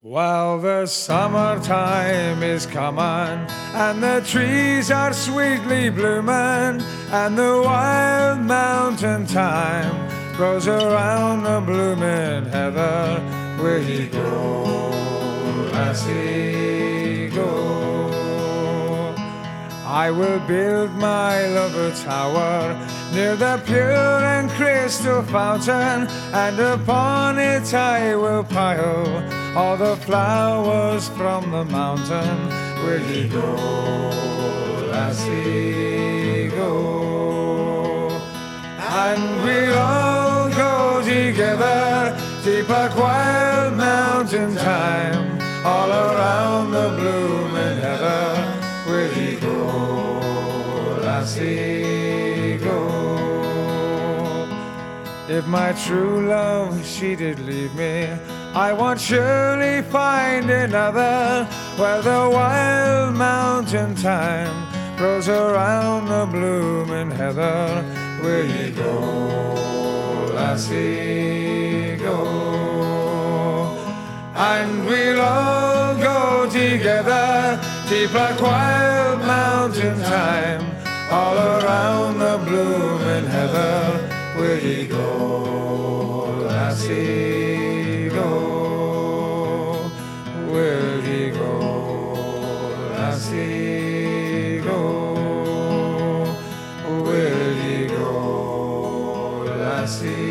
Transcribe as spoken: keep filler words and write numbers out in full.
Well, the summertime is coming, and the trees are sweetly blooming, and the wild mountain thyme grows around the blooming heather. Where he go, lassie, go. I will build my lover tower near the pure and crystal fountain, and upon it I will pile all the flowers from the mountain. Where ye go, lassie, go. And we'll all go together, deep like wild mountain thyme, all around the blooming heather. Where ye go, lassie, go. If my true love she did leave me, I won't surely find another, where the wild mountain thyme grows around the blooming heather. Where ye go, lassie, go. And we'll all go together, deep like wild mountain thyme, all around the blooming heather. Where ye go, lassie, go. Where ye go, lassie, go. Where ye go, lassie.